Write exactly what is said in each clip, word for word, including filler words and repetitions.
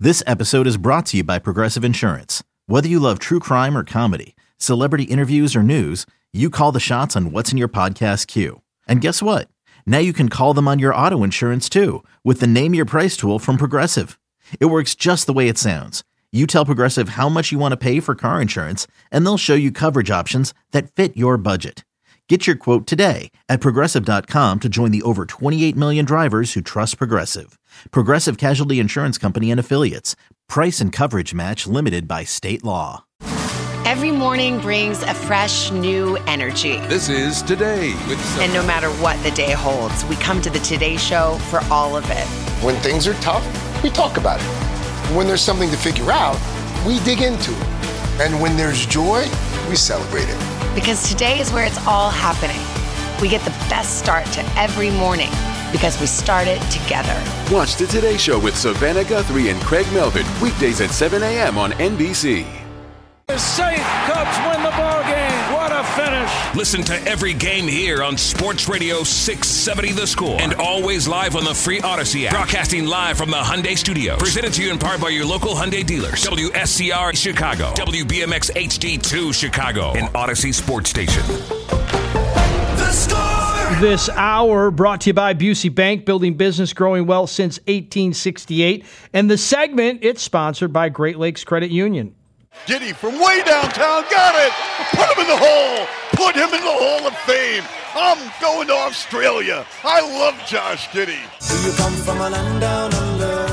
This episode is brought to you by Progressive Insurance. Whether you love true crime or comedy, celebrity interviews or news, you call the shots on what's in your podcast queue. And guess what? Now you can call them on your auto insurance too with the Name Your Price tool from Progressive. It works just the way it sounds. You tell Progressive how much you want to pay for car insurance, and they'll show you coverage options that fit your budget. Get your quote today at Progressive dot com to join the over twenty-eight million drivers who trust Progressive. Progressive Casualty Insurance Company and Affiliates. Price and coverage match limited by state law. Every morning brings a fresh, new energy. This is Today with Sophie. And no matter what the day holds, we come to the Today Show for all of it. When things are tough, we talk about it. When there's something to figure out, we dig into it. And when there's joy, we celebrate it. Because today is where it's all happening. We get the best start to every morning because we start it together. Watch the Today Show with Savannah Guthrie and Craig Melvin, weekdays at seven a.m. on N B C. The safe Cubs win the ball game. What a finish. Listen to every game here on Sports Radio six seventy The Score and always live on the free Odyssey app. Broadcasting live from the Hyundai Studios. Presented to you in part by your local Hyundai dealers. W S C R Chicago, W B M X H D two Chicago, and Odyssey Sports Station. The Score! This hour brought to you by Busey Bank, building business, growing wealth since eighteen sixty-eight. And the segment, it's sponsored by Great Lakes Credit Union. Giddey from way downtown, got it! Put him in the hole! Put him in the Hall of Fame! I'm going to Australia! I love Josh Giddey! Do you come from a land down under?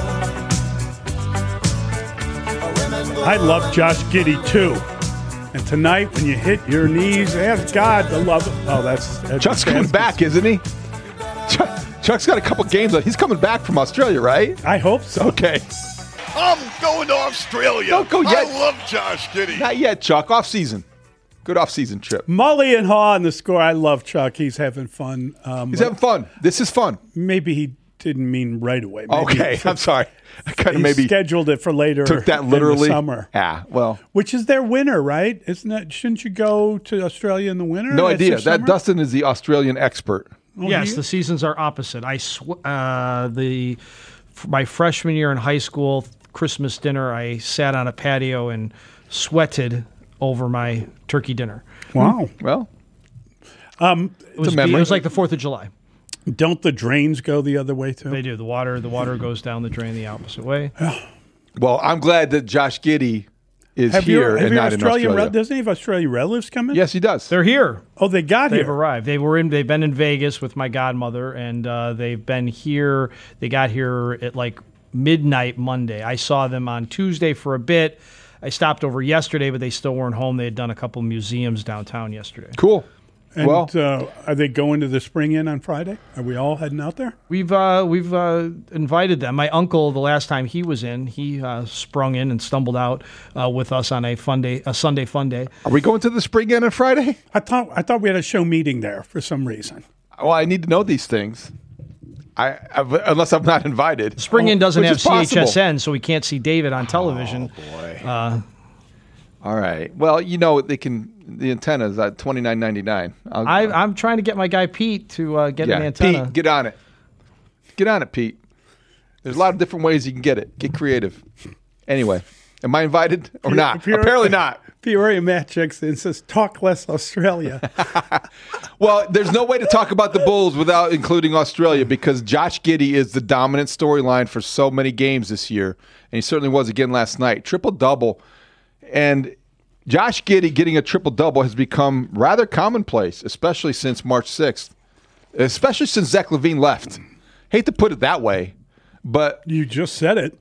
I love Josh Giddey too. And tonight, when you hit your knees, ask God to love it. Oh, that's, that's Chuck's coming back, isn't he? Chuck, Chuck's got a couple games. He's coming back from Australia, right? I hope so. Okay. I'm going to Australia. Don't go yet. I love Josh Giddey. Not yet, Chuck. Off season. Good off season trip. Mully and Haw on the Score. I love Chuck. He's having fun. Um, He's having fun. This is fun. Maybe he didn't mean right away. Maybe okay, for, I'm sorry. I kind of he maybe scheduled it for later. Took that literally. In the summer. Yeah. Well, which is their winter, right? Isn't that? Shouldn't you go to Australia in the winter? No That's idea. That summer? Dustin is the Australian expert. Oh, yes, the seasons are opposite. I sw- uh, the my freshman year in high school. Christmas dinner, I sat on a patio and sweated over my turkey dinner. Wow. Well, um, it was, it was like the fourth of July. Don't the drains go the other way too? They do. The water, the water goes down the drain the opposite way. Well, I'm glad that Josh Giddey is have here your, have and your not Australian in Australia. Re- doesn't he have Australian relatives coming? Yes, he does. They're here. Oh, they got they've here. They've arrived. They were in. They've been in Vegas with my godmother, and uh, they've been here. They got here at like midnight Monday. I saw them on Tuesday for a bit. I stopped over yesterday, but they still weren't home. They had done a couple museums downtown yesterday. Cool. And well, uh, are they going to the Spring Inn on Friday? Are we all heading out there? We've uh, we've uh, invited them. My uncle, the last time he was in, he uh, sprung in and stumbled out uh, with us on a fun day, a Sunday fun day. Are we going to the Spring Inn on Friday? I thought I thought we had a show meeting there for some reason. Well, I need to know these things. I, I've, unless I'm not invited. Spring Inn doesn't Which have is C H S N, possible. so we can't see David on television. Oh, boy. Uh, All right. Well, you know, they can. The antenna's at twenty-nine ninety-nine. I, I'm trying to get my guy Pete to uh, get yeah, an antenna. Pete, get on it. Get on it, Pete. There's a lot of different ways you can get it. Get creative. Anyway, am I invited or not? Peoria, Apparently not. Peoria Matt checks in and says, talk less Australia. Well, there's no way to talk about the Bulls without including Australia because Josh Giddey is the dominant storyline for so many games this year, and he certainly was again last night. Triple-double. And Josh Giddey getting a triple-double has become rather commonplace, especially since March sixth, especially since Zach LaVine left. Hate to put it that way, but you just said it.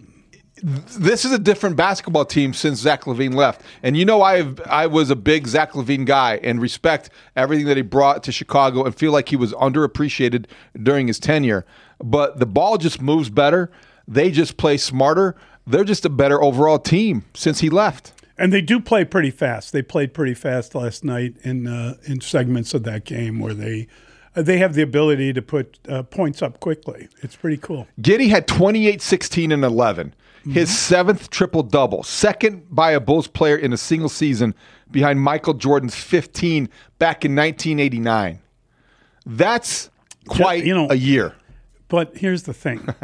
This is a different basketball team since Zach LaVine left. And you know I I was a big Zach LaVine guy and respect everything that he brought to Chicago and feel like he was underappreciated during his tenure. But the ball just moves better. They just play smarter. They're just a better overall team since he left. And they do play pretty fast. They played pretty fast last night in uh, in segments of that game where they uh, they have the ability to put uh, points up quickly. It's pretty cool. Giddey had twenty-eight, sixteen, and eleven. Mm-hmm. His seventh triple-double, second by a Bulls player in a single season behind Michael Jordan's fifteen back in nineteen eighty-nine. That's quite you know, a year. But here's the thing.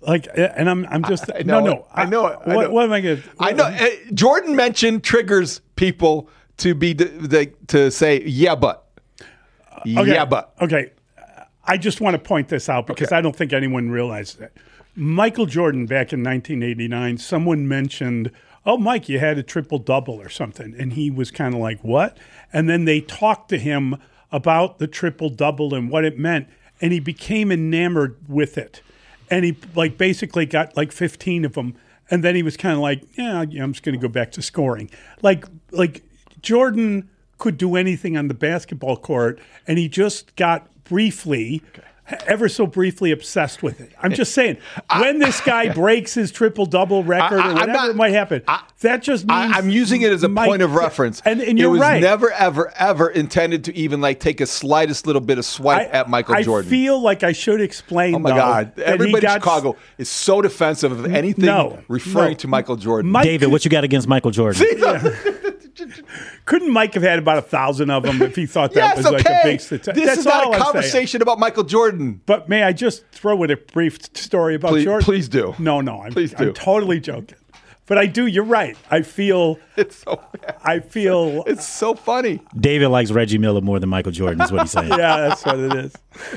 Like, and I'm I'm just I know no it. no I know it. I what, know. what am I going? I know. uh, Jordan mentioned triggers people to be the, the, to say yeah, but Okay. yeah, but Okay. I just want to point this out because Okay. I don't think anyone realized it. Michael Jordan back in nineteen eighty-nine, someone mentioned, "Oh, Mike, you had a triple double or something," and he was kind of like, "What?" And then they talked to him about the triple double and what it meant, and he became enamored with it. And he like basically got like fifteen of them, and then he was kind of like, "Yeah, I'm just going to go back to scoring." Like like Jordan could do anything on the basketball court, and he just got briefly, ever so briefly, obsessed with it. I'm just saying, when this guy breaks his triple double record I- I- or I'm whatever not- it might happen, that just means I, I'm using it as a Mike- point of reference. And, and you're it was right. never, ever, ever intended to even like take a slightest little bit of swipe I, at Michael I Jordan. feel like I should explain. Oh my though, God! that he Everybody in got- Chicago is so defensive of anything No, referring no. to Michael Jordan. Mike- David, what you got against Michael Jordan? Couldn't Mike have had about a thousand of them if he thought that yes, was okay. like a big statistic? This That's is not all a I'm saying. conversation about Michael Jordan. But may I just throw in a brief t- story about Please- Jordan? please do. No, no, I'm, Please do. I'm totally joking. But I do. You're right. I feel. It's so. I feel. It's so funny. David likes Reggie Miller more than Michael Jordan, is what he's saying. Yeah, that's what it is.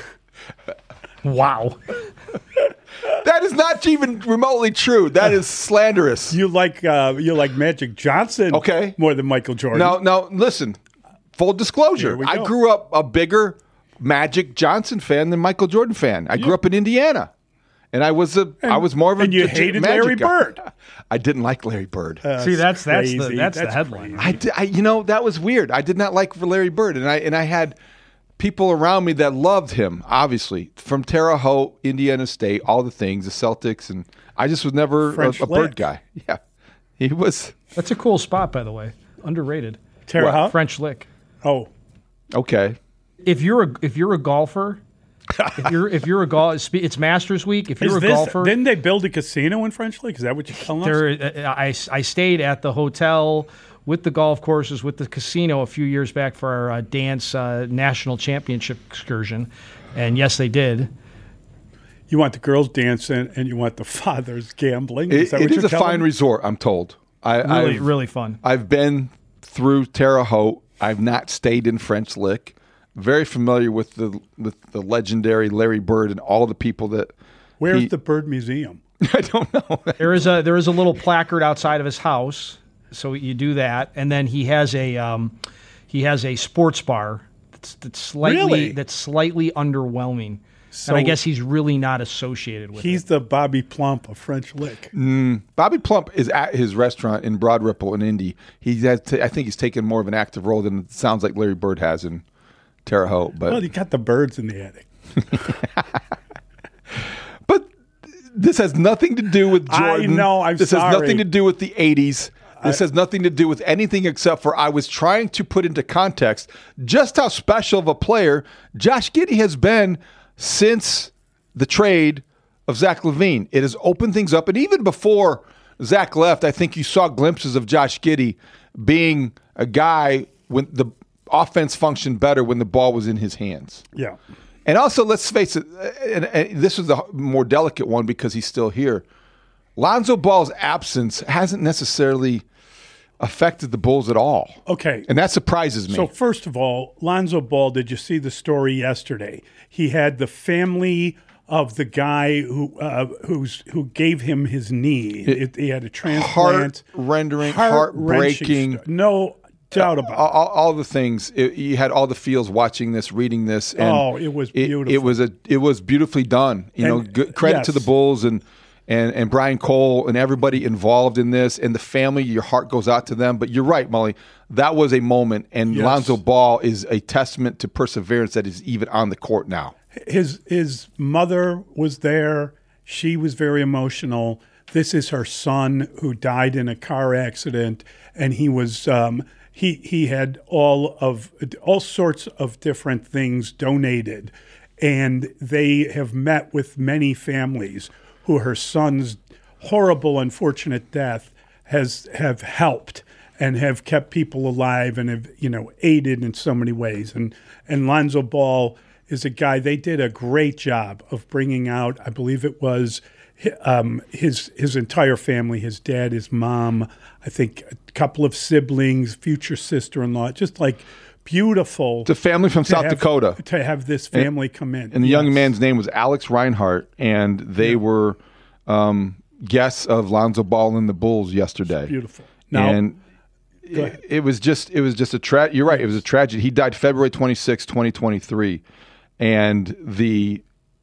Wow. That is not even remotely true. That is slanderous. You like uh, you like Magic Johnson, Okay. more than Michael Jordan. Now, now, listen. Full disclosure: Here we I go. grew up a bigger Magic Johnson fan than Michael Jordan fan. I grew up in Indiana, and I was a I was more of a and you J- hated Magic Larry guy. Bird. I didn't like Larry Bird. Uh, See, that's that's the crazy. that's, the headline. crazy. I, di- I, you know, that was weird. I did not like Larry Bird, and I and I had people around me that loved him. Obviously, from Terre Haute, Indiana State, all the things, the Celtics, and I just was never a, French a Lick. Bird guy. Yeah, he was That's a cool spot, by the way. Underrated. Terre What? Haute? French Lick. Oh, okay. If you're a if you're a golfer, if you're if you're a golf, it's Masters Week. If you're is a this? golfer, Didn't they build a casino in French Lake? Is that what you're telling us? there, uh, I I stayed at the hotel with the golf courses, with the casino a few years back for our uh, dance uh, national championship excursion, and yes, they did. You want the girls dancing and you want the fathers gambling. Is It, that it what is you're a telling fine me? resort, I'm told. I, Really, I've, really fun. I've been through Terre Haute. I've not stayed in French Lick. Very familiar with the with the legendary Larry Bird and all the people that. Where's he- the Bird Museum? I don't know. There is a there is a little placard outside of his house, so you do that, and then he has a um, he has a sports bar that's, that's slightly Really? that's slightly underwhelming, So and I guess he's really not associated with he's it. the Bobby Plump of French Lick. Bobby Plump is at his restaurant in Broad Ripple in Indy. He has t- I think he's taken more of an active role than it sounds like Larry Bird has in Terre Haute. But Well, you got the birds in the attic. But this has nothing to do with I Jordan. know, I'm this has sorry. nothing to do with the eighties. This has nothing to do with anything except for I was trying to put into context just how special of a player Josh Giddey has been since the trade of Zach LaVine. It has opened things up. And even before Zach left, I think you saw glimpses of Josh Giddey being a guy when the offense functioned better when the ball was in his hands. Yeah. And also, let's face it, and, and this is the more delicate one because he's still here. Lonzo Ball's absence hasn't necessarily affected the Bulls at all. Okay. And that surprises me. So first of all, Lonzo Ball, did you see the story yesterday? He had the family of the guy who uh, who's who gave him his knee. It, he had a transplant. Heart-rendering, Heart-wrenching heartbreaking. sto- No doubt about it. all, all, all the things. It, you had all the feels watching this, reading this. And Oh, it was beautiful. It, was a. It was beautifully done. You know, And- good, credit to yes. the Bulls and and and Brian Cole and everybody involved in this and the family. Your heart goes out to them. But you're right, Molly. That was a moment, and Yes. Lonzo Ball is a testament to perseverance that is even on the court now. His his mother was there. She was very emotional. This is her son who died in a car accident, and he was um, he he had all of all sorts of different things donated, and they have met with many families who her son's horrible, unfortunate death has have helped and have kept people alive and have you know aided in so many ways. And and Lonzo Ball is a guy, they did a great job of bringing out, I believe it was um, his his entire family, his dad, his mom, I think a couple of siblings, future sister-in-law, just like beautiful. It's a family from South have, Dakota. To have this family and, come in. And the yes. young man's name was Alex Reinhart, and they yeah. were um, guests of Lonzo Ball and the Bulls yesterday. It's beautiful. Now, and it, it was just it was just a tra- you're right, it was a tragedy. He died February twenty-sixth, twenty twenty-three, and the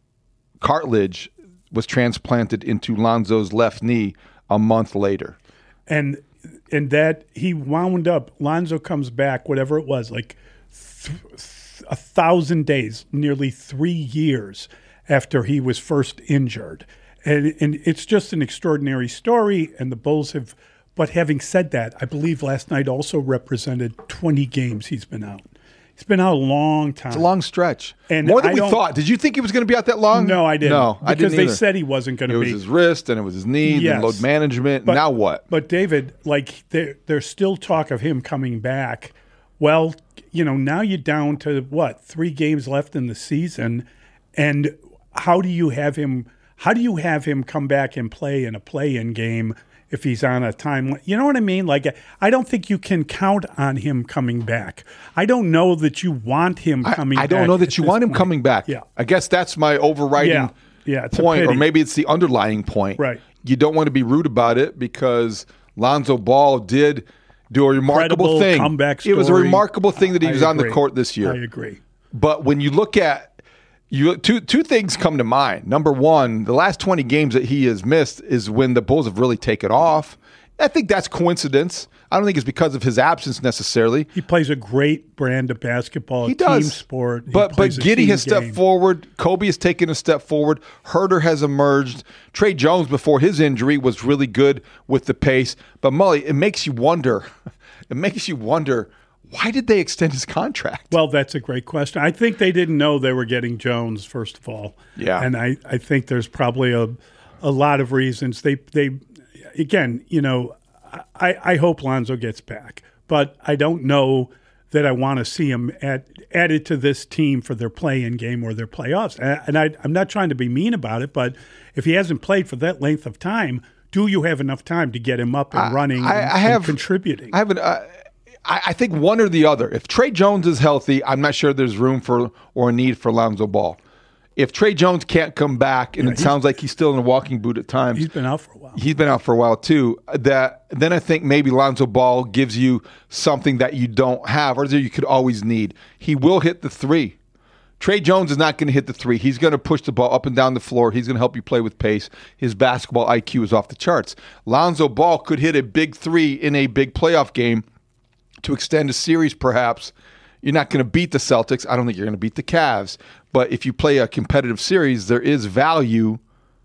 cartilage was transplanted into Lonzo's left knee a month later. And and that he wound up, Lonzo comes back, whatever it was, like th- th- a thousand days, nearly three years after he was first injured. And, and it's just an extraordinary story, and the Bulls have, but having said that, I believe last night also represented twenty games he's been out. He's been out a long time. It's a long stretch. And more than I we don't, thought. Did you think he was going to be out that long? No, I didn't. No, I didn't Because they either. said he wasn't going to be. It was his wrist, and it was his knee, Yes. and load management. But, now what? But David, like there, there's still talk of him coming back. Well, you know, now you're down to what, three games left in the season, and how do you have him? How do you have him come back and play in a play-in game if he's on a time? You know what I mean? Like, I don't think you can count on him coming back. I don't know that you want him coming I, I back. don't know that you want him point. coming back. Yeah. I guess that's my overriding Yeah. Yeah, it's a point, or pity. maybe it's the underlying point. Right. You don't want to be rude about it because Lonzo Ball did do a remarkable Incredible thing. comeback It was a story. remarkable thing that he I was on the agree. court this year. I agree. But when you look at you, two two things come to mind. Number one, the last twenty games that he has missed is when the Bulls have really taken off. I think that's coincidence. I don't think it's because of his absence necessarily. He plays a great brand of basketball. He team does. sport. He But but plays a Giddey team has stepped game. forward. Kobe has taken a step forward. Herter has emerged. Trey Jones, before his injury, was really good with the pace. But Mully, it makes you wonder. It makes you wonder, why did they extend his contract? Well, that's a great question. I think they didn't know they were getting Jones, first of all. Yeah. And I, I think there's probably a a lot of reasons. They they again, you know, I, I hope Lonzo gets back, but I don't know that I want to see him at, added to this team for their play-in game or their playoffs. And, and I, I'm not trying to be mean about it, but if he hasn't played for that length of time, do you have enough time to get him up and running I, and, I have, and contributing? I have an, uh, I, I think one or the other. If Trey Jones is healthy, I'm not sure there's room for or a need for Lonzo Ball. If Trey Jones can't come back, and Yeah, it sounds like he's still in a walking boot at times. He's been out for a while. He's been out for a while too. That then I think maybe Lonzo Ball gives you something that you don't have, or that you could always need. He will hit the three. Trey Jones is not going to hit the three. He's going to push the ball up and down the floor. He's going to help you play with pace. His basketball I Q is off the charts. Lonzo Ball could hit a big three in a big playoff game to extend a series, perhaps. You're not going to beat the Celtics. I don't think you're going to beat the Cavs. But if you play a competitive series, there is value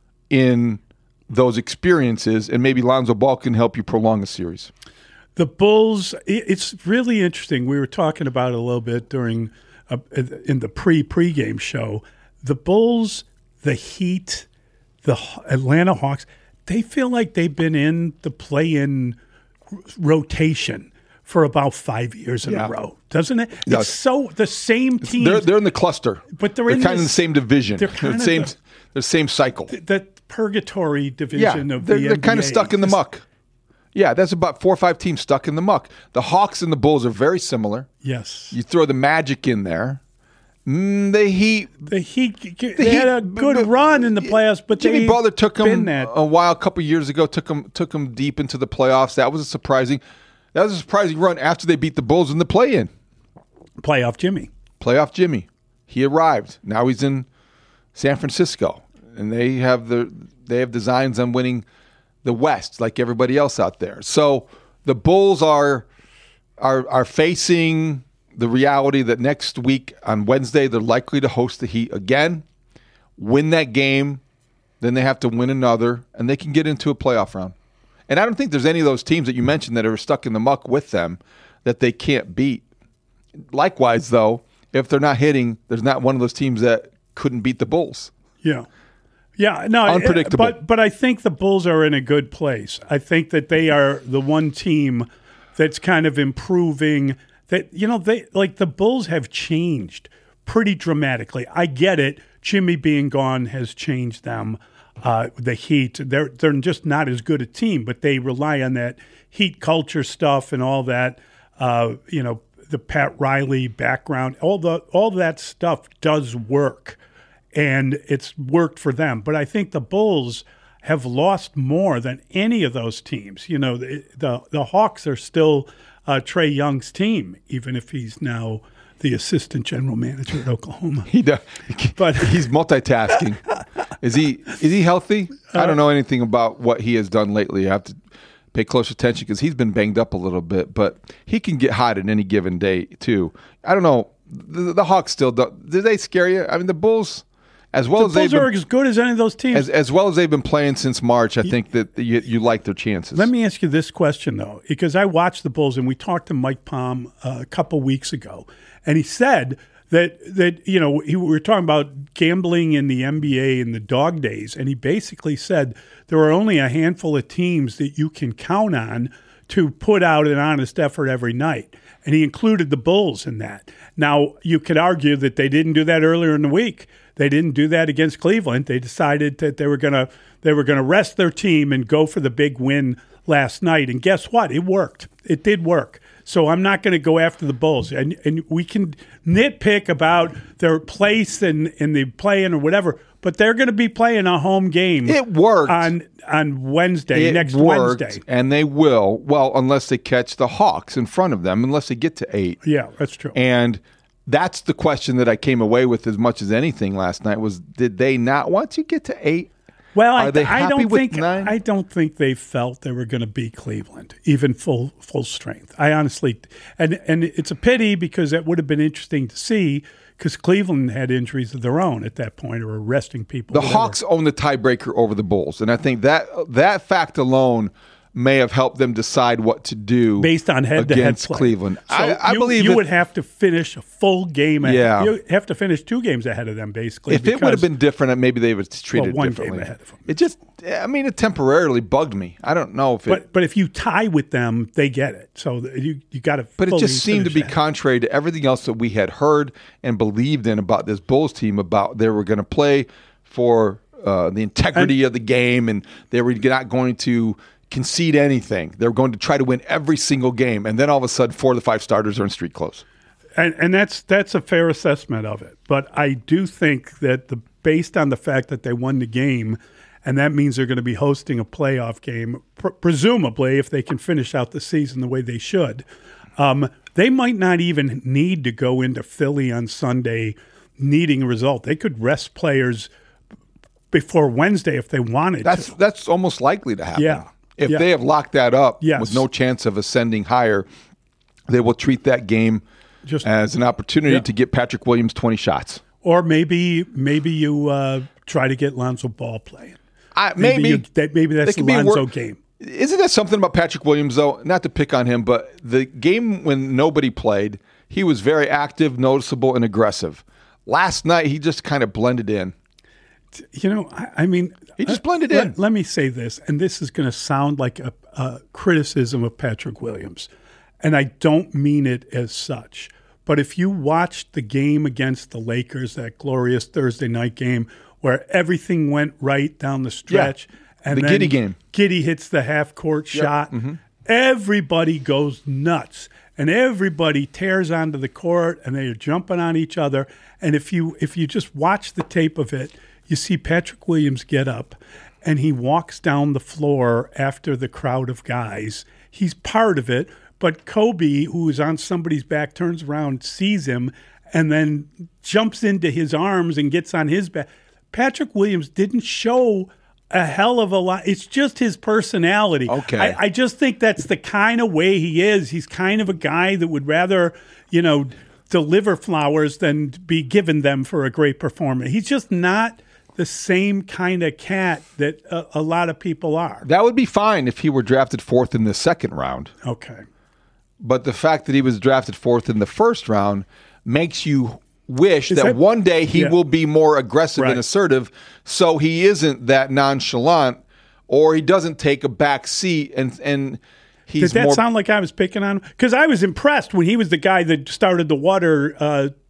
in those experiences, and maybe Lonzo Ball can help you prolong a series. The Bulls, it's really interesting. We were talking about it a little bit during uh, in the pre-pregame show. The Bulls, the Heat, the Atlanta Hawks, they feel like they've been in the play-in rotation for about five years in Yeah. a row, doesn't it? It does. It's so the same team. They're, they're in the cluster, but they're, they're in kind of in the this- same division. They're They're kind the of same, the- the same cycle. the purgatory Yeah, division of they're, the they're kind of N B A. stuck in the This- muck. Yeah, that's about four or five teams stuck in the muck. The Hawks and the Bulls are very similar. Yes. You throw the Magic in there. Mm, the Heat. The Heat, they The had Heat- a good run in the playoffs, but Jimmy they Butler took been them that. a while, a couple years ago. Took them, took them deep into the playoffs. That was a surprising. That was a surprising run after they beat the Bulls in the play-in. Playoff Jimmy. Playoff Jimmy. He arrived. Now he's in San Francisco, and they have the they have designs on winning the West like everybody else out there. So the Bulls are are are facing the reality that next week on Wednesday they're likely to host the Heat again, win that game, then they have to win another, and they can get into a playoff round. And I don't think there's any of those teams that you mentioned that are stuck in the muck with them that they can't beat. Likewise, though, if they're not hitting, there's not one of those teams that couldn't beat the Bulls. Yeah. Yeah, no, Unpredictable. But but I think the Bulls are in a good place. I think that they are the one team that's kind of improving. That you know, they like the Bulls have changed pretty dramatically. I get it. Jimmy being gone has changed them. uh, the Heat. They're they're just not as good a team, but they rely on that Heat culture stuff and all that. Uh, you know, the Pat Riley background, all the all that stuff does work, and it's worked for them. But I think the Bulls have lost more than any of those teams. You know, the the, the Hawks are still uh, Trae Young's team, even if he's now the assistant general manager at Oklahoma. He does, but he's multitasking. Is he is he healthy? I don't know anything about what he has done lately. I have to pay close attention because he's been banged up a little bit, but he can get hot at any given day too. I don't know. The, the Hawks still don't. Do they scare you? I mean, the Bulls, as well the as Bulls they've are been, as good as any of those teams. as, as well as they've been playing since March, I think that you, you like their chances. Let me ask you this question, though, because I watched the Bulls, and we talked to Mike Palm uh, a couple weeks ago, and he said that, that you know, he, we were talking about gambling in the N B A in the dog days, and he basically said there are only a handful of teams that you can count on to put out an honest effort every night. And he included the Bulls in that. Now, you could argue that they didn't do that earlier in the week. They didn't do that against Cleveland. They decided that they were going to they were going to rest their team and go for the big win last night. And guess what? It worked. It did work. So I'm not going to go after the Bulls. And and we can nitpick about their place in, in the play-in or whatever, but they're going to be playing a home game. It worked. On, on Wednesday, it next worked, Wednesday. And they will, well, unless they catch the Hawks in front of them, unless they get to eight. Yeah, that's true. And that's the question that I came away with as much as anything last night was, did they not, once you get to eight, Well, are I, they I happy don't with think nine? I don't think they felt they were going to beat Cleveland, even full full strength. I honestly, and and it's a pity because that would have been interesting to see because Cleveland had injuries of their own at that point or were resting people. The whatever. Hawks own the tiebreaker over the Bulls, and I think that that fact alone may have helped them decide what to do based on head-to-head against play. Cleveland. So I, I you, believe you if, would have to finish a full game. Ahead. Yeah. You have to finish two games ahead of them, basically. If it would have been different, maybe they would have treated well, one it differently. game ahead of them. It just, I mean, it temporarily bugged me. I don't know if it. But but if you tie with them, they get it. So you you got to. But it just seemed to be ahead. contrary to everything else that we had heard and believed in about this Bulls team. About they were going to play for uh, the integrity and, of the game, and they were not going to concede anything. They're going to try to win every single game, and then all of a sudden, four of the five starters are in street clothes. And and that's that's a fair assessment of it. But I do think that the based on the fact that they won the game, and that means they're going to be hosting a playoff game, pr- presumably if they can finish out the season the way they should, um, they might not even need to go into Philly on Sunday needing a result. They could rest players before Wednesday if they wanted that's, to. That's almost likely to happen. Yeah. If yeah. they have locked that up yes. with no chance of ascending higher, they will treat that game Just, as an opportunity yeah. to get Patrick Williams twenty shots. Or maybe maybe you uh, try to get Lonzo Ball playing. I, maybe maybe, you, that, maybe that's the Lonzo wor- game. Isn't that something about Patrick Williams, though? Not to pick on him, but the game when nobody played, he was very active, noticeable, and aggressive. Last night, he just kind of blended in. You know, I, I mean, he just blended let, in. Let me say this, and this is going to sound like a, a criticism of Patrick Williams, and I don't mean it as such. But if you watched the game against the Lakers, that glorious Thursday night game where everything went right down the stretch, yeah. and the then Giddey game, Giddey hits the half-court yep. shot, mm-hmm. everybody goes nuts. And everybody tears onto the court, and they are jumping on each other. And if you if you just watch the tape of it, you see Patrick Williams get up, and he walks down the floor after the crowd of guys. He's part of it, but Kobe, who is on somebody's back, turns around, sees him, and then jumps into his arms and gets on his back. Patrick Williams didn't show a hell of a lot. It's just his personality. Okay. I, I just think that's the kind of way he is. He's kind of a guy that would rather, you know, deliver flowers than be given them for a great performance. He's just not the same kind of cat that a, a lot of people are. That would be fine if he were drafted fourth in the second round. Okay. But the fact that he was drafted fourth in the first round makes you wish that, that one day he yeah. will be more aggressive right. and assertive, so he isn't that nonchalant, or he doesn't take a back seat and and he's Did that more. sound like I was picking on him? Because I was impressed when he was the guy that started the water uh,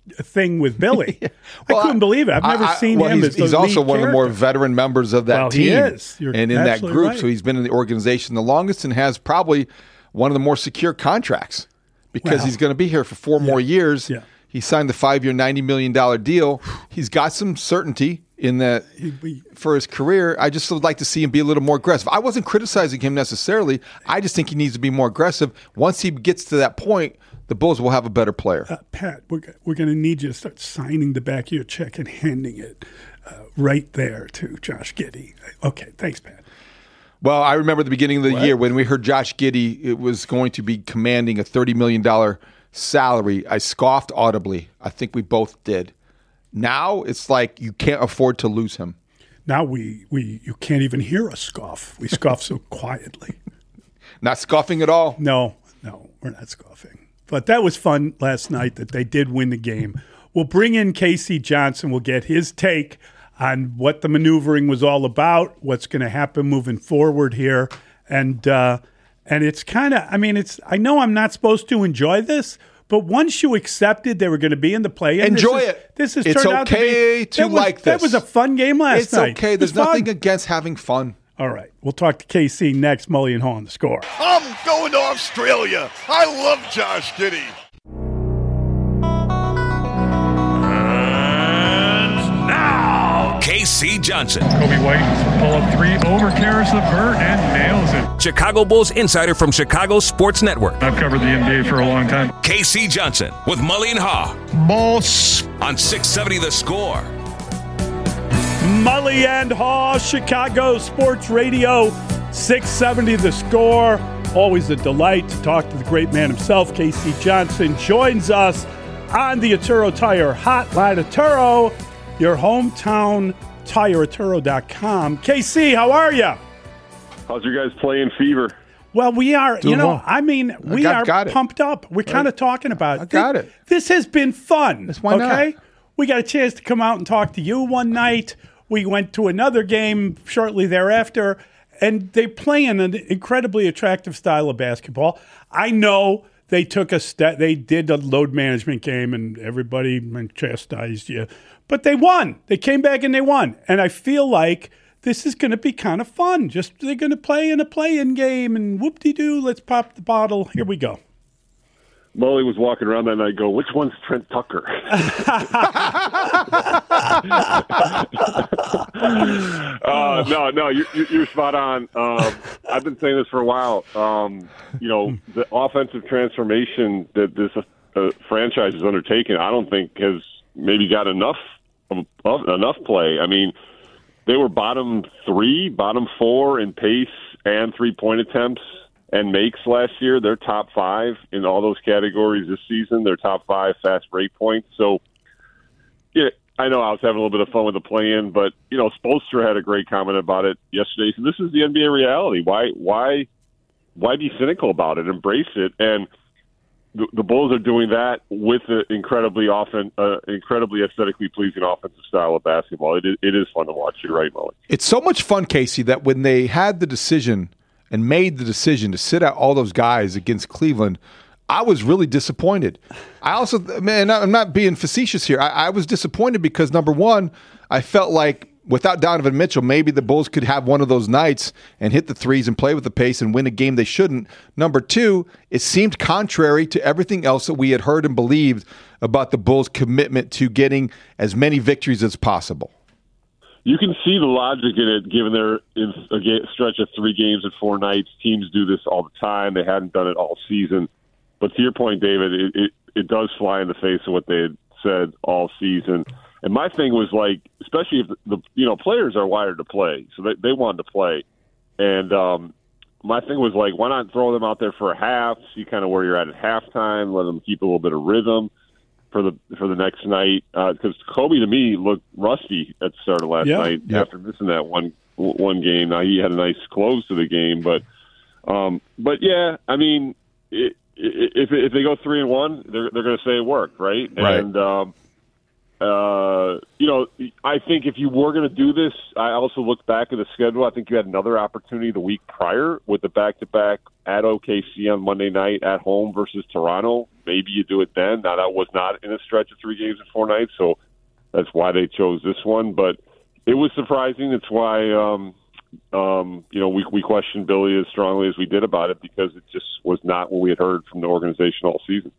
thing with Billy. well, I couldn't I, believe it. I've never I, seen well, him he's, as the he's also lead one of the more character. veteran members of that well, team. He is. You're and in that group. Right. So he's been in the organization the longest and has probably one of the more secure contracts because Wow. he's going to be here for four yeah. more years. Yeah. He signed the five-year, ninety million dollars deal. He's got some certainty in that for his career. I just would like to see him be a little more aggressive. I wasn't criticizing him necessarily. I just think he needs to be more aggressive. Once he gets to that point, the Bulls will have a better player. Uh, Pat, we're, we're going to need you to start signing the back of your check and handing it uh, right there to Josh Giddey. Okay, thanks, Pat. Well, I remember at the beginning of the What? year when we heard Josh Giddey it was going to be commanding a thirty million dollars salary. I scoffed audibly. I think we both did. Now it's like you can't afford to lose him. Now we, we you can't even hear us scoff. We scoff so quietly. Not scoffing at all? No, no, we're not scoffing. But that was fun last night that they did win the game. We'll bring in K C Johnson. We'll get his take on what the maneuvering was all about, what's going to happen moving forward here. And uh, and it's kind of, I mean, it's. I know I'm not supposed to enjoy this, but once you accepted they were going to be in the play-in, enjoy this is, it. This has it's turned out to be. okay to was, like this. That was a fun game last it's night. It's okay. There's nothing fun. against having fun. All right. We'll talk to K C next. Mully and Hall on The Score. I'm going to Australia. I love Josh Giddey. And now, K C Johnson. Kobe White pull up three over Karis LeVert and nails it. Chicago Bulls insider from Chicago Sports Network. I've covered the N B A for a long time. K C Johnson with Mully and Haw. Bulls on six seventy The Score. Mully and Haw, Chicago Sports Radio, six seventy The Score. Always a delight to talk to the great man himself. K C Johnson joins us on the Arturo Tire Hotline. Arturo, your hometown tire, arturo dot com. K C, how are you? How's your guys playing fever? Well, we are, Doing you know, well. I mean, we got- are got it. pumped up. We're kind of talking about it. I got it. This has been fun. Yes, why not? okay? We got a chance to come out and talk to you one night. We went to another game shortly thereafter, and they play in an incredibly attractive style of basketball. I know they took a step, they did a load management game, and everybody chastised you, but they won. They came back and they won, and I feel like this is going to be kind of fun. Just they're going to play in a play-in game, and whoop-de-doo, let's pop the bottle. Here we go. Mully was walking around that night going, which one's Trent Tucker? uh, no, no, you're, you're spot on. Um, I've been saying this for a while. Um, you know, the offensive transformation that this uh, franchise is undertaking, I don't think has maybe got enough of, of, enough play. I mean, they were bottom three, bottom four in pace and three-point attempts and makes last year. They're top five in all those categories this season. They're top five fast break points. So, yeah, I know I was having a little bit of fun with the play-in, but, you know, Spoelstra had a great comment about it yesterday. So this is the N B A reality. Why, why, why be cynical about it? Embrace it. And the, the Bulls are doing that with an incredibly often, uh, incredibly aesthetically pleasing offensive style of basketball. It is, it is fun to watch. You're right, Mully. It's so much fun, Casey, that when they had the decision and made the decision to sit out all those guys against Cleveland, I was really disappointed. I also, man, I'm not being facetious here. I, I was disappointed because, number one, I felt like without Donovan Mitchell, maybe the Bulls could have one of those nights and hit the threes and play with the pace and win a game they shouldn't. Number two, it seemed contrary to everything else that we had heard and believed about the Bulls' commitment to getting as many victories as possible. You can see the logic in it, given they're in a ga- stretch of three games and four nights. Teams do this all the time. They hadn't done it all season. But to your point, David, it, it, it does fly in the face of what they had said all season. And my thing was like, especially if the, the you know players are wired to play, so they they wanted to play. And um, my thing was like, why not throw them out there for a half, see kind of where you're at at halftime, let them keep a little bit of rhythm for the for the next night, because uh, Kobe to me looked rusty at the start of last yeah, night yeah. after missing that one one game. Now he had a nice close to the game, but um, but yeah, I mean, it, it, if if they go three and one, they're they're going to say it worked, right? Right. And um, uh, you know, I think if you were going to do this, I also looked back at the schedule. I think you had another opportunity the week prior with the back-to-back at O K C on Monday night at home versus Toronto. Maybe you do it then. Now, that was not in a stretch of three games and four nights, so that's why they chose this one. But it was surprising. It's why, um, um, you know, we, we questioned Billy as strongly as we did about it, because it just was not what we had heard from the organization all season.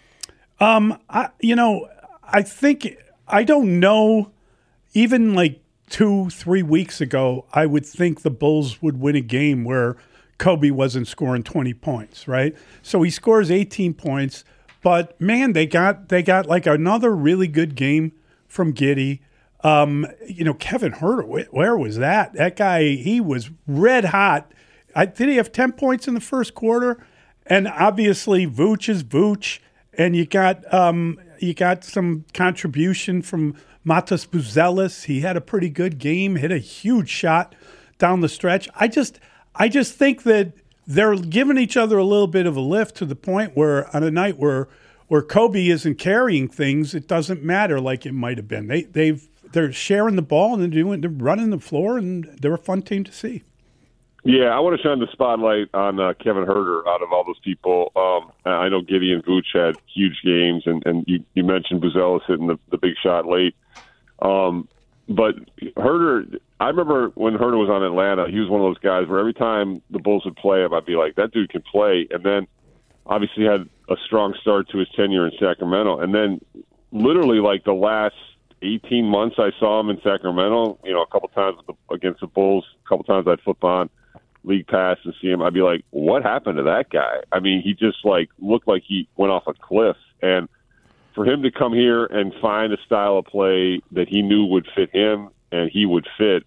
Um, I, you know, I think, I don't know, even like two, three weeks ago, I would think the Bulls would win a game where Kobe wasn't scoring twenty points, right? So he scores eighteen points, but man, they got they got like another really good game from Giddey. Um, you know, Kevin Huerter, where was that? That guy, he was red hot. I, did he have ten points in the first quarter? And obviously, Vooch is Vooch, and you got um, you got some contribution from Matas Buzelis. He had a pretty good game, hit a huge shot down the stretch. I just. I just think that they're giving each other a little bit of a lift to the point where on a night where where Kobe isn't carrying things, it doesn't matter like it might have been. They they've they're sharing the ball and they're doing they're running the floor, and they're a fun team to see. Yeah, I want to shine the spotlight on uh, Kevin Huerter out of all those people. Um, I know Giddey and Vooch had huge games, and, and you, you mentioned Buzelis hitting the, the big shot late. Um, but Huerter, I remember when Huerter was on Atlanta, he was one of those guys where every time the Bulls would play him, I'd be like, that dude can play. And then obviously had a strong start to his tenure in Sacramento. And then literally like the last eighteen months I saw him in Sacramento, you know, a couple times against the Bulls, a couple times I'd flip on League Pass and see him. I'd be like, what happened to that guy? I mean, he just like looked like he went off a cliff. And for him to come here and find a style of play that he knew would fit him and he would fit,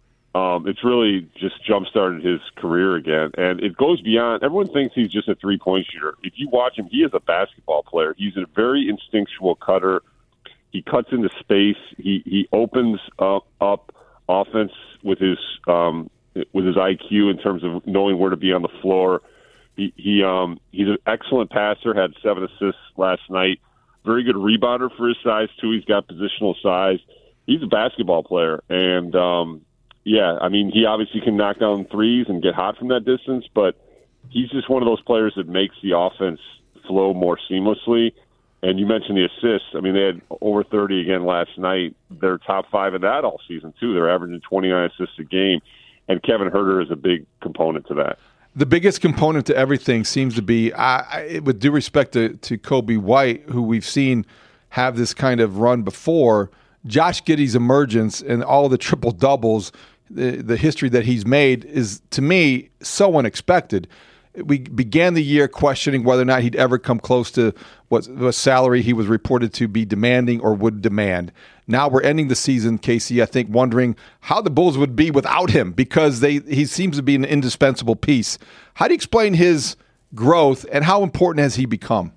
um, it's really just jump-started his career again. And it goes beyond – everyone thinks he's just a three-point shooter. If you watch him, he is a basketball player. He's a very instinctual cutter. He cuts into space. He he opens up, up offense with his um, with his I Q in terms of knowing where to be on the floor. He, he um, he's an excellent passer, had seven assists last night. Very good rebounder for his size, too. He's got positional size. He's a basketball player. And, um, yeah, I mean, he obviously can knock down threes and get hot from that distance, but he's just one of those players that makes the offense flow more seamlessly. And you mentioned the assists. I mean, they had over thirty again last night. They're top five in that all season, too. They're averaging twenty-nine assists a game. And Kevin Huerter is a big component to that. The biggest component to everything seems to be, I, I, with due respect to, to Kobe White, who we've seen have this kind of run before, Josh Giddey's emergence and all the triple doubles, the, the history that he's made is, to me, so unexpected. We began the year questioning whether or not he'd ever come close to what, what salary he was reported to be demanding or would demand. Now we're ending the season, Casey, I think, wondering how the Bulls would be without him, because they he seems to be an indispensable piece. How do you explain his growth, and how important has he become?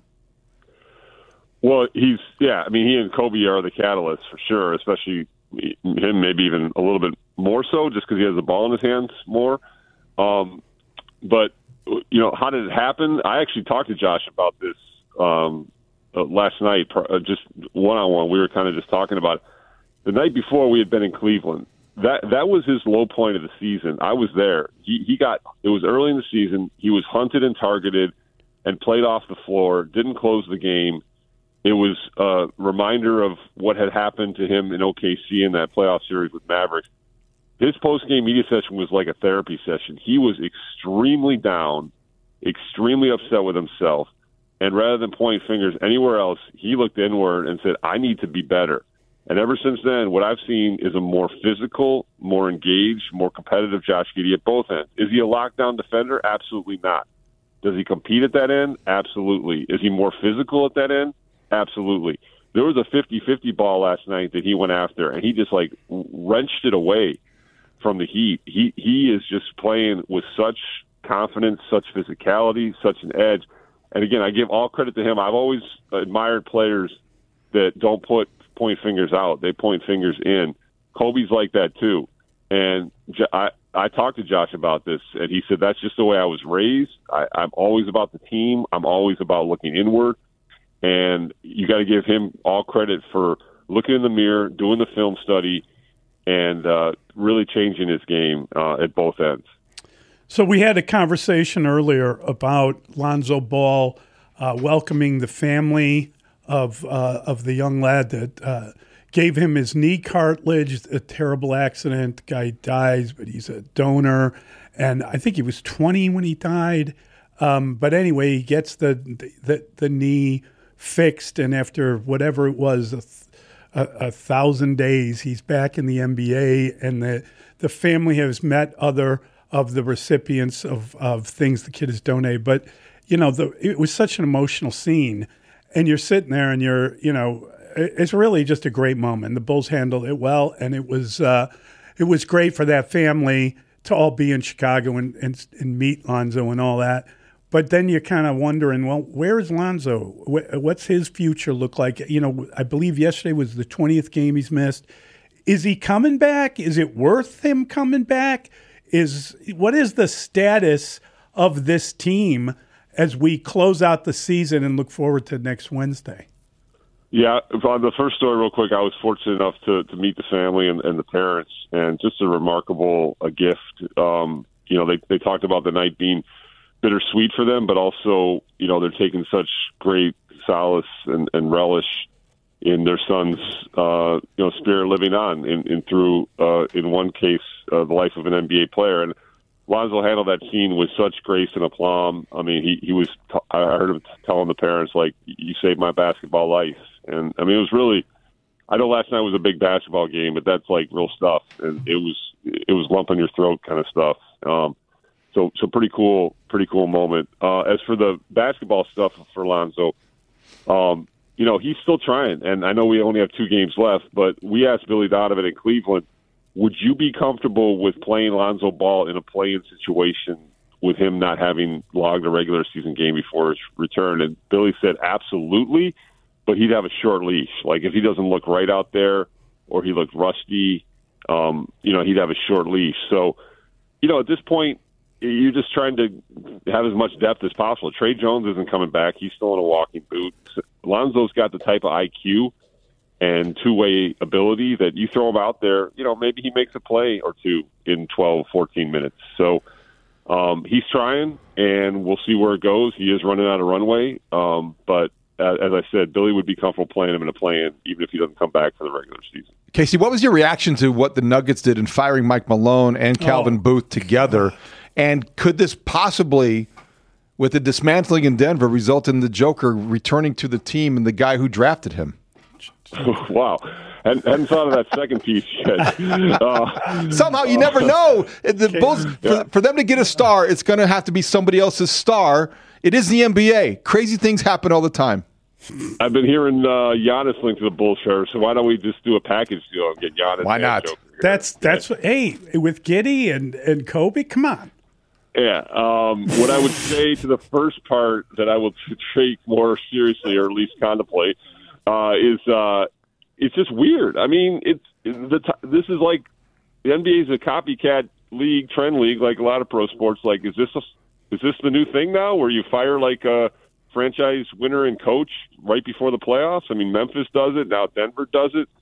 Well, he's, yeah, I mean, he and Kobe are the catalysts for sure, especially him maybe even a little bit more so just because he has the ball in his hands more. Um, but, you know, how did it happen? I actually talked to Josh about this um, uh, last night, uh, just one-on-one. We were kind of just talking about it. The night before we had been in Cleveland. That that was his low point of the season. I was there. He, he got, it was early in the season. He was hunted and targeted and played off the floor, didn't close the game. It was a reminder of what had happened to him in O K C in that playoff series with Mavericks. His post-game media session was like a therapy session. He was extremely down, extremely upset with himself, and rather than pointing fingers anywhere else, he looked inward and said, I need to be better. And ever since then, what I've seen is a more physical, more engaged, more competitive Josh Giddey at both ends. Is he a lockdown defender? Absolutely not. Does he compete at that end? Absolutely. Is he more physical at that end? Absolutely. There was a fifty-fifty ball last night that he went after, and he just, like, wrenched it away from the Heat. He he is just playing with such confidence, such physicality, such an edge. And, again, I give all credit to him. I've always admired players that don't put point fingers out. They point fingers in. Kobe's like that, too. And I, I talked to Josh about this, and he said, that's just the way I was raised. I, I'm always about the team. I'm always about looking inward. And you got to give him all credit for looking in the mirror, doing the film study, and uh, really changing his game uh, at both ends. So we had a conversation earlier about Lonzo Ball uh, welcoming the family of uh, of the young lad that uh, gave him his knee cartilage, a terrible accident. Guy dies, but he's a donor. And I think he was twenty when he died. Um, but anyway, he gets the, the the knee fixed, and after whatever it was, a, a, a thousand days, he's back in the N B A, and the, the family has met other of the recipients of, of things the kid has donated. But, you know, the, it was such an emotional scene, and you're sitting there and you're, you know, it's really just a great moment. The Bulls handled it well, and it was uh, it was great for that family to all be in Chicago and, and, and meet Lonzo and all that. But then you're kind of wondering, well, where is Lonzo? What's his future look like? You know, I believe yesterday was the twentieth game he's missed. Is he coming back? Is it worth him coming back? Is what is the status of this team as we close out the season and look forward to next Wednesday? Yeah, on the first story, real quick, I was fortunate enough to, to meet the family and, and the parents, and just a remarkable a gift. Um, you know, they they talked about the night being bittersweet for them, but also, you know, they're taking such great solace and, and relish in their son's, uh, you know, spirit living on in, in through, uh, in one case, uh, the life of an N B A player. And Lonzo handled that scene with such grace and aplomb. I mean, he, he was, t- I heard him telling the parents, like, you saved my basketball life. And I mean, it was really, I know last night was a big basketball game, but that's like real stuff. And it was, it was lump in your throat kind of stuff. Um, So, so pretty cool, pretty cool moment. Uh, as for the basketball stuff for Lonzo, um, you know, he's still trying. And I know we only have two games left, but we asked Billy Donovan in Cleveland, would you be comfortable with playing Lonzo Ball in a play-in situation with him not having logged a regular season game before his return? And Billy said, absolutely, but he'd have a short leash. Like if he doesn't look right out there or he looked rusty, um, you know, he'd have a short leash. So, you know, at this point, you're just trying to have as much depth as possible. Trey Jones isn't coming back. He's still in a walking boot. Lonzo's got the type of I Q and two-way ability that you throw him out there, you know, maybe he makes a play or two in twelve, fourteen minutes. So um, he's trying, and we'll see where it goes. He is running out of runway. Um, but uh, as I said, Billy would be comfortable playing him in a play-in, even if he doesn't come back for the regular season. Casey, what was your reaction to what the Nuggets did in firing Mike Malone and Calvin oh. Booth together? And could this possibly, with the dismantling in Denver, result in the Joker returning to the team and the guy who drafted him? Wow. Hadn't, hadn't thought of that second piece yet. Uh, Somehow, you never know. The Bulls, yeah. for, for them to get a star, it's going to have to be somebody else's star. It is the N B A. Crazy things happen all the time. I've been hearing uh, Giannis linked to the Bulls, so why don't we just do a package deal and get Giannis? Why not? Joker here? That's that's what, hey, with Giddey and, and Kobe, come on. Yeah. Um, what I would say to the first part that I will take more seriously, or at least contemplate, uh, is uh, it's just weird. I mean, it's the t- this is like the N B A is a copycat league, trend league, like a lot of pro sports. Like, is this a, is this the new thing now, where you fire like a franchise winner and coach right before the playoffs? I mean, Memphis does it now. Denver does it.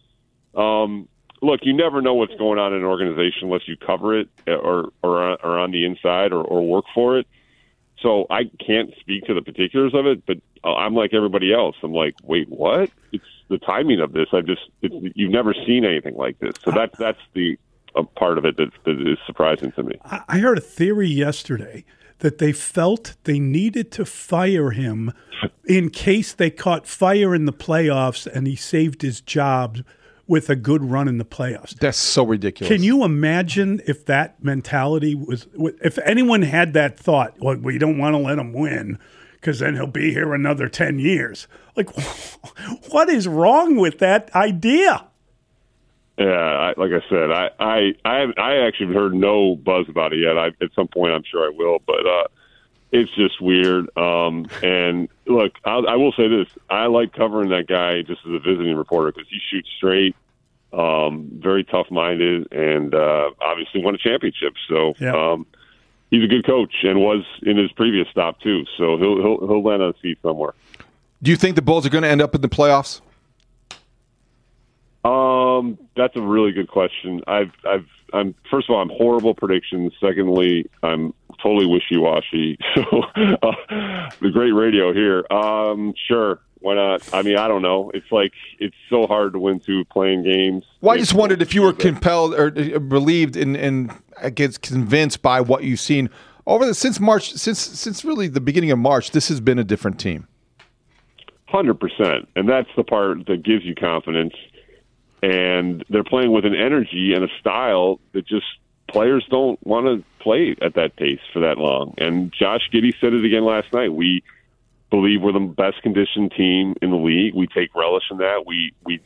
Um, Look, you never know what's going on in an organization unless you cover it or or, or on the inside or, or work for it. So I can't speak to the particulars of it, but I'm like everybody else. I'm like, wait, what? It's the timing of this. I just it's, you've never seen anything like this. So that's that's the uh, part of it that, that is surprising to me. I heard a theory yesterday that they felt they needed to fire him in case they caught fire in the playoffs and he saved his job with a good run in the playoffs. That's so ridiculous. Can you imagine if that mentality was, if anyone had that thought, well, we don't want to let him win because then he'll be here another ten years. Like, what is wrong with that idea? Yeah, I, like I said, I I I, have, I actually heard no buzz about it yet. I, at some point, I'm sure I will, but uh, it's just weird. Um, and look, I'll, I will say this: I like covering that guy just as a visiting reporter because he shoots straight, um, very tough-minded, and uh, obviously won a championship. So yeah. um, he's a good coach and was in his previous stop too. So he'll he'll he'll land on his feet somewhere. Do you think the Bulls are going to end up in the playoffs? Um, that's a really good question. I've, I've, I'm first of all, I'm horrible at predictions. Secondly, I'm totally wishy-washy. So, uh, the great radio here. Um, sure, why not? I mean, I don't know. It's like it's so hard to win through playing games. Well, I just wondered if you were compelled or relieved and and I guess convinced by what you've seen over the since March, since since really the beginning of March. This has been a different team. Hundred percent, and that's the part that gives you confidence. And they're playing with an energy and a style that just players don't want to play at that pace for that long. And Josh Giddey said it again last night. We believe we're the best conditioned team in the league. We take relish in that. We we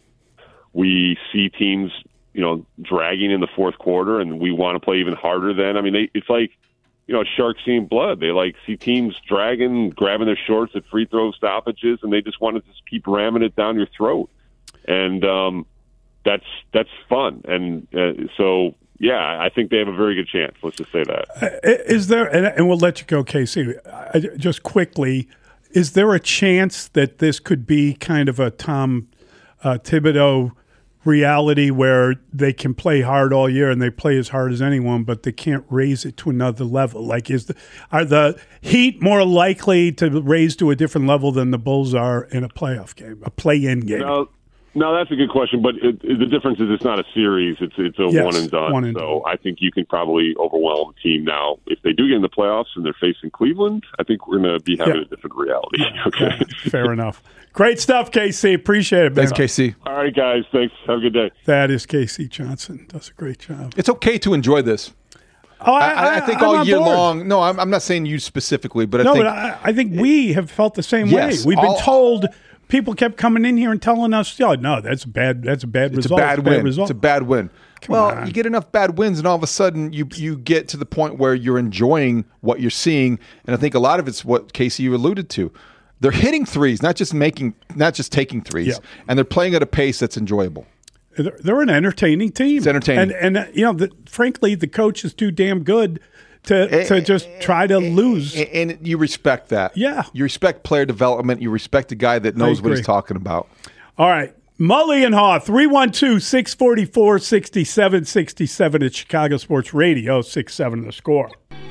we see teams, you know, dragging in the fourth quarter, and we want to play even harder then. I mean, they, it's like, you know, sharks seeing blood. They like see teams dragging, grabbing their shorts at free throw stoppages, and they just want to just keep ramming it down your throat. And um, that's that's fun. And uh, so, yeah, I think they have a very good chance. Let's just say that. Uh, is there, and, and we'll let you go, Casey, I, just quickly, is there a chance that this could be kind of a Tom uh, Thibodeau reality where they can play hard all year and they play as hard as anyone, but they can't raise it to another level? Like, is the, are the Heat more likely to raise to a different level than the Bulls are in a playoff game, a play-in game? No, no, that's a good question, but it, it, the difference is it's not a series. It's it's a Yes, one and done. one and so I think you can probably overwhelm the team now. If they do get in the playoffs and they're facing Cleveland, I think we're going to be having Yeah. a different reality. Okay. Fair enough. Great stuff, K C. Appreciate it, man. Thanks, K C. All right, guys. Thanks. Have a good day. That is K C Johnson. Does a great job. It's okay to enjoy this. Oh, I, I, I think I'm all on year board. long. No, I'm, I'm not saying you specifically, but I no, think but I, I think we have felt the same Yes, way. We've all- been told. People kept coming in here and telling us, "Oh, no, that's a bad. That's a bad it's result. a bad It's win. result." It's a bad win. Come well, on. you get enough bad wins, and all of a sudden you you get to the point where you're enjoying what you're seeing, and I think a lot of it's what Casey you alluded to. They're hitting threes, not just making, not just taking threes, Yeah. and they're playing at a pace that's enjoyable. They're, they're an entertaining team. It's entertaining. and and uh, you know, the, frankly, the coach is too damn good to to just try to lose. And, and you respect that. Yeah. You respect player development. You respect a guy that knows what he's agree. talking about. All right. Mully and Haw, three one two, six four four, six seven six seven at Chicago Sports Radio, six seven The Score.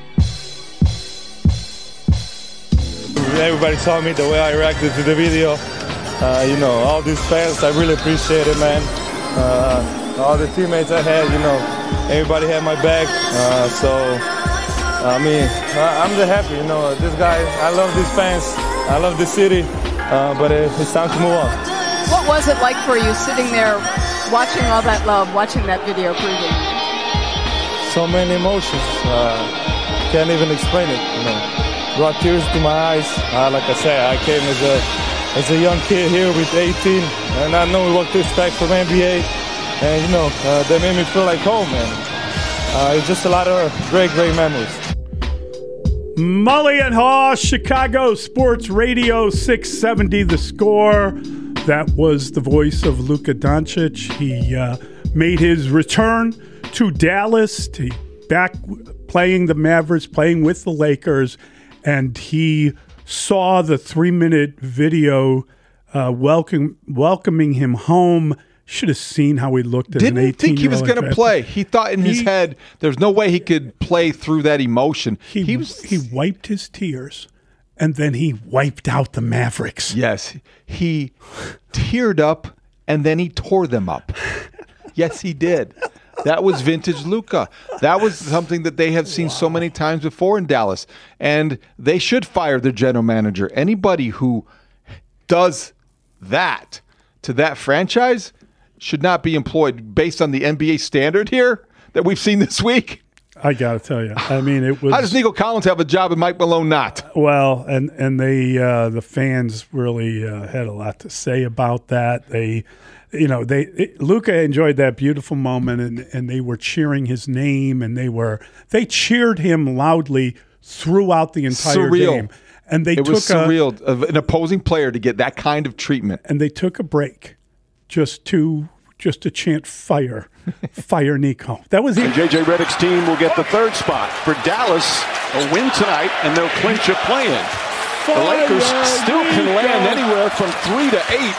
Everybody saw me the way I reacted to the video. Uh, you know, all these fans, I really appreciate it, man. Uh, all the teammates I had, you know, everybody had my back. Uh, so, I mean, I, I'm just happy, you know. This guy, I love these fans. I love this city. Uh, but it, it's time to move on. What was it like for you sitting there watching all that love, watching that video pregame? So many emotions. Uh, can't even explain it, you know. Brought tears to my eyes. Uh, like I said, I came as a as a young kid here with eighteen, and I know what to expect from N B A. And, you know, uh, they made me feel like home, man. Uh, it's just a lot of great, great memories. Mully and Haw, Chicago Sports Radio, six seventy The Score. That was the voice of Luka Doncic. He uh, made his return to Dallas, to back playing the Mavericks, playing with the Lakers, and he saw the three-minute video uh, welcome, welcoming him home. Should have seen how he looked as Didn't an he think he was eighteen-year-old going to draft play? pick. He thought in his He- head there's no way he could play through that emotion. He, He was he wiped his tears, and then he wiped out the Mavericks. Yes, he teared up and then he tore them up. Yes, he did. That was vintage Luka. That was something that they have seen so many times before in Dallas. And they should fire their general manager. Anybody who does that to that franchise should not be employed based on the N B A standard here that we've seen this week. I got to tell you, I mean, it was. How does Nico Collins have a job and Mike Malone not? Well, and and they uh, the fans really uh, had a lot to say about that. They, you know, they it, Luka enjoyed that beautiful moment, and and they were cheering his name, and they were they cheered him loudly throughout the entire Surreal. game. And they it took was a, surreal of an opposing player to get that kind of treatment. and they took a break just to just to chant fire, fire Nico. That was And it. J J Redick's team will get the third spot. For Dallas, a win tonight, and they'll clinch a play-in. The Lakers still can land anywhere from three to eight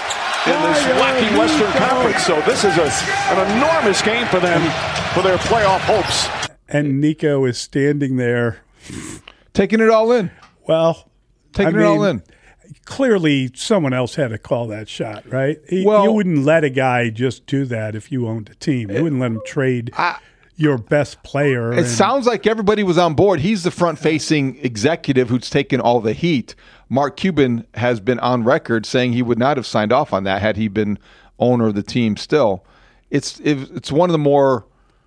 in this wacky Western Conference. So this is a, an enormous game for them for their playoff hopes. And Nico is standing there. Taking it all in. Well, taking I it mean, all in. Clearly, someone else had to call that shot, right? He, Well- you wouldn't let a guy just do that if you owned a team. You wouldn't let him trade I, your best player. It and- sounds like everybody was on board. He's the front-facing executive who's taken all the heat. Mark Cuban has been on record saying he would not have signed off on that had he been owner of the team still. It's it, it's one of the more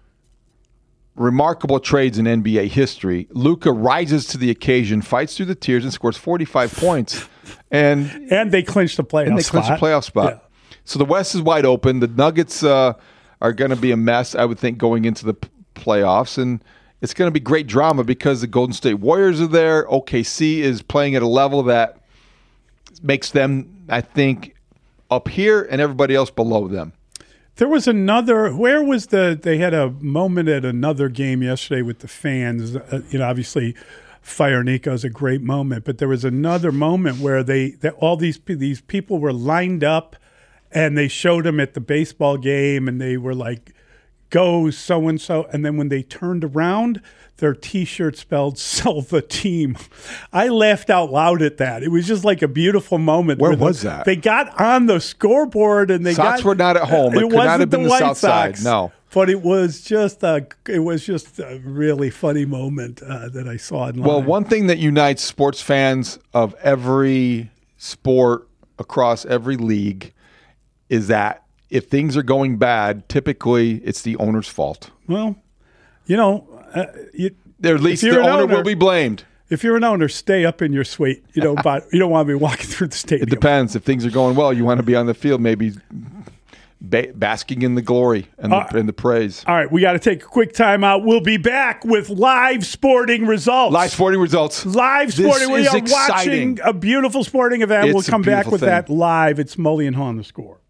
remarkable trades in N B A history. Luka rises to the occasion, fights through the tears, and scores forty-five points. And and they clinched the playoff and they spot. clinched the playoff spot. Yeah. So the West is wide open. The Nuggets uh, are going to be a mess, I would think, going into the p- playoffs. And it's going to be great drama because the Golden State Warriors are there. O K C is playing at a level that makes them, I think, up here and everybody else below them. There was another. Where was the? They had a moment at another game yesterday with the fans. Uh, you know, obviously, Fire Nico is a great moment, but there was another moment where they that all these these people were lined up, and they showed them at the baseball game, and they were like, "Go so and so," and then when they turned around, their T-shirt spelled "Sell the team." I laughed out loud at that. It was just like a beautiful moment. Where the- was that? They got on the scoreboard and they Sox got. were not at home. It could wasn't not have been the White South Side, Sox, no. but it was just a. It was just a really funny moment uh, that I saw online. Well, one thing that unites sports fans of every sport across every league is that if things are going bad, typically it's the owner's fault. Well, you know, uh, you, Or at least if the you're an owner, will be blamed. If you're an owner, stay up in your suite. You don't. buy, you don't want to be walking through the stadium. It depends. If things are going well, you want to be on the field, maybe ba- basking in the glory and the, Uh, and the praise. All right, we got to take a quick time out. We'll be back with live sporting results. Live sporting results. Live This sporting. We is are exciting. watching a beautiful sporting event. It's we'll a come back beautiful with thing. that live. It's Mully and Haw on the Score.